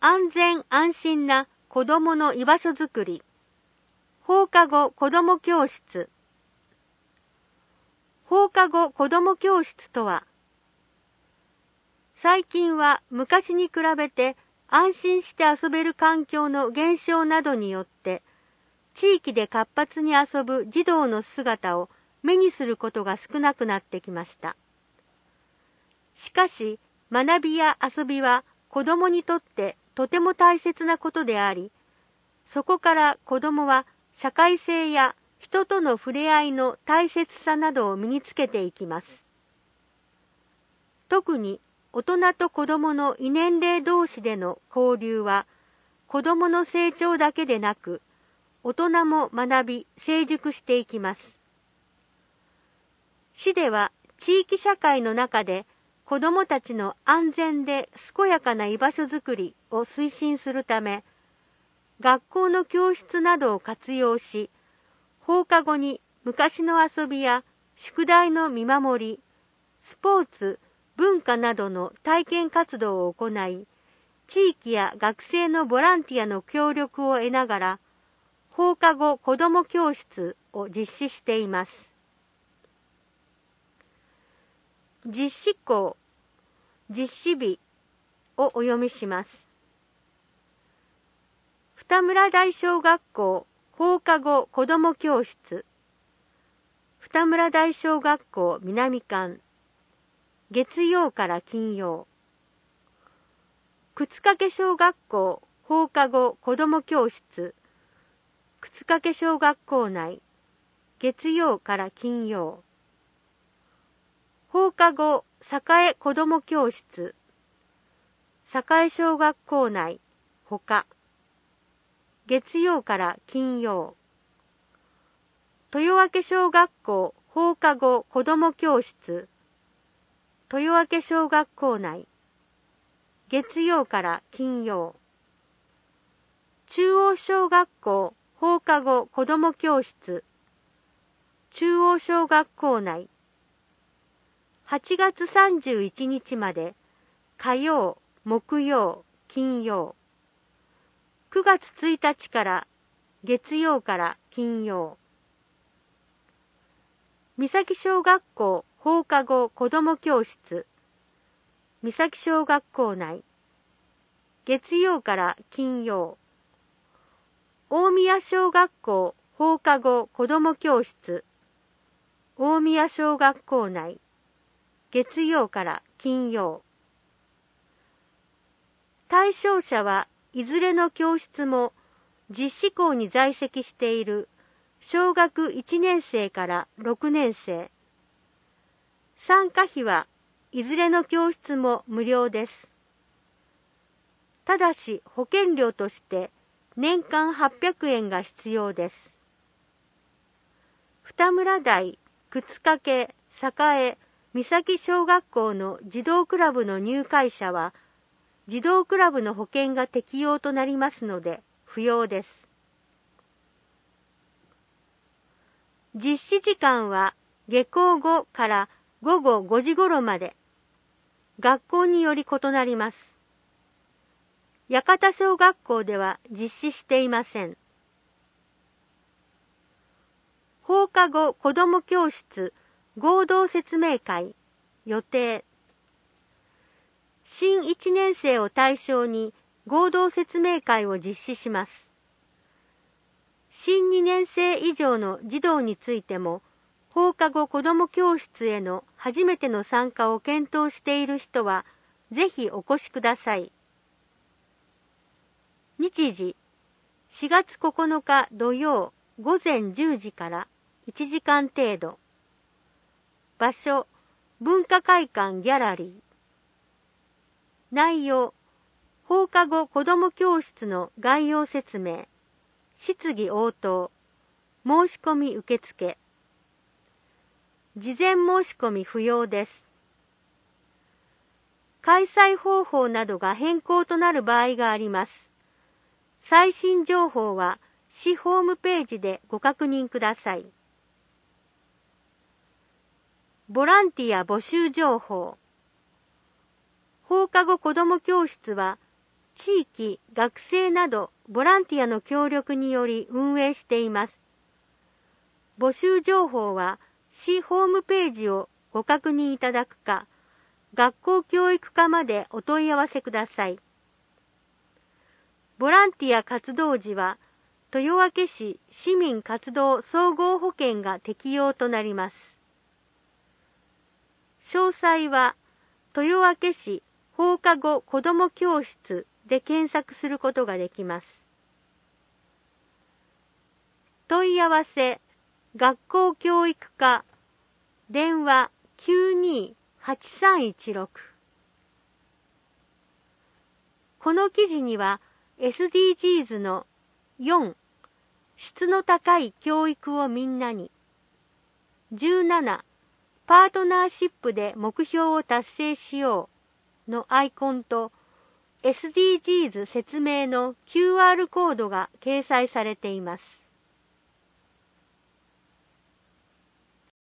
安全安心な子どもの居場所づくり。放課後子ども教室。放課後子ども教室とは、最近は昔に比べて安心して遊べる環境の減少などによって、地域で活発に遊ぶ児童の姿を目にすることが少なくなってきました。しかし、学びや遊びは子どもにとってとても大切なことであり、そこから子どもは社会性や人との触れ合いの大切さなどを身につけていきます。特に大人と子どもの異年齢同士での交流は、子どもの成長だけでなく、大人も学び成熟していきます。市では地域社会の中で子どもたちの安全で健やかな居場所づくりを推進するため、学校の教室などを活用し、放課後に昔の遊びや宿題の見守り、スポーツ、文化などの体験活動を行い、地域や学生のボランティアの協力を得ながら、放課後子ども教室を実施しています。実施校、実施日をお読みします。二村台小学校放課後子ども教室、二村台小学校南館、月曜から金曜。靴掛小学校放課後子ども教室、靴掛小学校内、月曜から金曜。放課後栄子ども教室、栄小学校内、ほか。月曜から金曜。豊明小学校放課後子ども教室、豊明小学校内、月曜から金曜。中央小学校放課後子ども教室、中央小学校内、8月31日まで火曜、木曜、金曜。9月1日から月曜から金曜。三崎小学校放課後子ども教室、三崎小学校内、月曜から金曜。大宮小学校放課後子ども教室、大宮小学校内、月曜から金曜。対象者はいずれの教室も実施校に在籍している小学1年生から6年生。参加費はいずれの教室も無料です。ただし保険料として年間800円が必要です。二村台、靴掛、栄、三崎小学校の児童クラブの入会者は、児童クラブの保険が適用となりますので、不要です。実施時間は下校後から午後5時頃まで、学校により異なります。八幡小学校では実施していません。放課後子ども教室合同説明会予定。新1年生を対象に合同説明会を実施します。新2年生以上の児童についても、放課後子ども教室への初めての参加を検討している人は、ぜひお越しください。日時、4月9日土曜午前10時から1時間程度。場所、文化会館ギャラリー。内容、放課後子ども教室の概要説明、質疑応答、申し込み受付。事前申し込み不要です。開催方法などが変更となる場合があります。最新情報は市ホームページでご確認ください。ボランティア募集情報。放課後子ども教室は地域、学生などボランティアの協力により運営しています。募集情報は市ホームページをご確認いただくか、学校教育課までお問い合わせください。ボランティア活動時は、豊明市市民活動総合保険が適用となります。詳細は、豊明市放課後子ども教室で検索することができます。問い合わせ、学校教育課、電話92-8316。この記事には SDGs の4、質の高い教育をみんなに、17、パートナーシップで目標を達成しようのアイコンと SDGs 説明の QR コードが掲載されています。